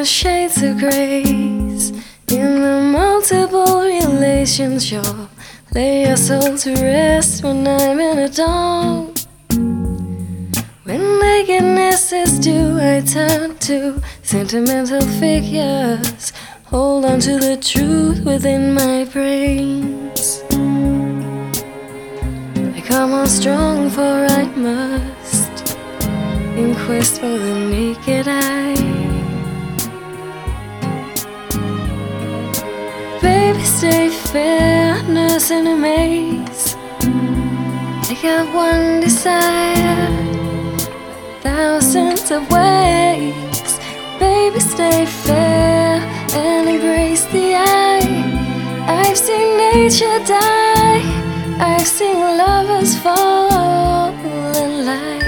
shades of grace, in the multiple relations, you'll lay your soul to rest when I'm in a dawn. When nakedness is due, I turn to sentimental figures, hold on to the truth within my brains. I come on strong, for I must, in quest for the naked eye. Baby, stay fair, nurse in a maze. I got one desire, thousands of ways. Baby, stay fair and embrace the eye. I've seen nature die, I've seen lovers fall in line.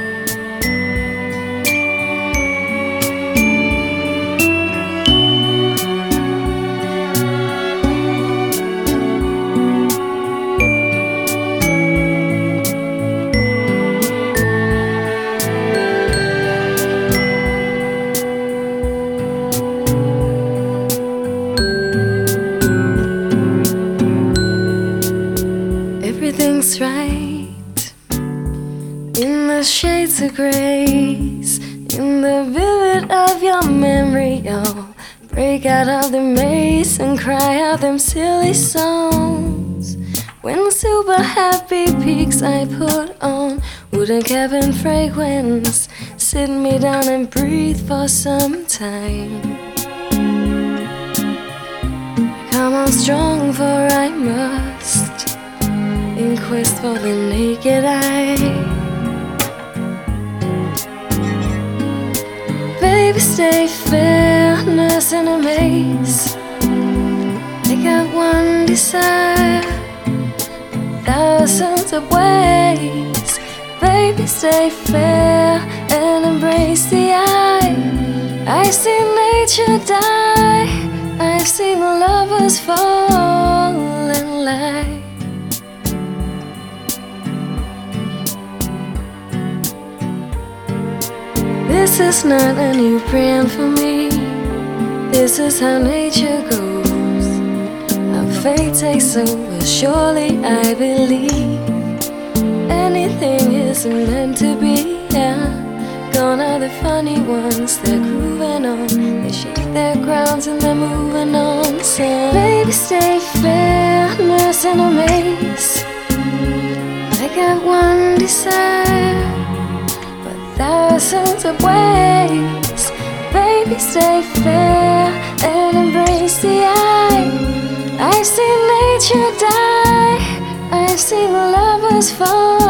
Everything's right in the shades of grace, in the vivid of your memory. You'll break out of the maze and cry out them silly songs. When super happy peaks I put on wooden cabin fragrance, sit me down and breathe for some time. Come on strong, for I must, in quest for the naked eye. Baby, stay fair, nurse in a maze. I got one desire, thousands of ways. Baby, stay fair and embrace the eye. I've seen nature die, I've seen lovers fall in line. This is not a new brand for me, this is how nature goes. Our fate takes over, surely I believe anything is meant to be, yeah. Gone are the funny ones, they're grooving on, they shake their crowns and they're moving on. So baby, stay fair, nurse in a maze. I got one desire, thousands of ways. Baby, stay fair and embrace the eye. I've seen nature die, I've seen lovers fall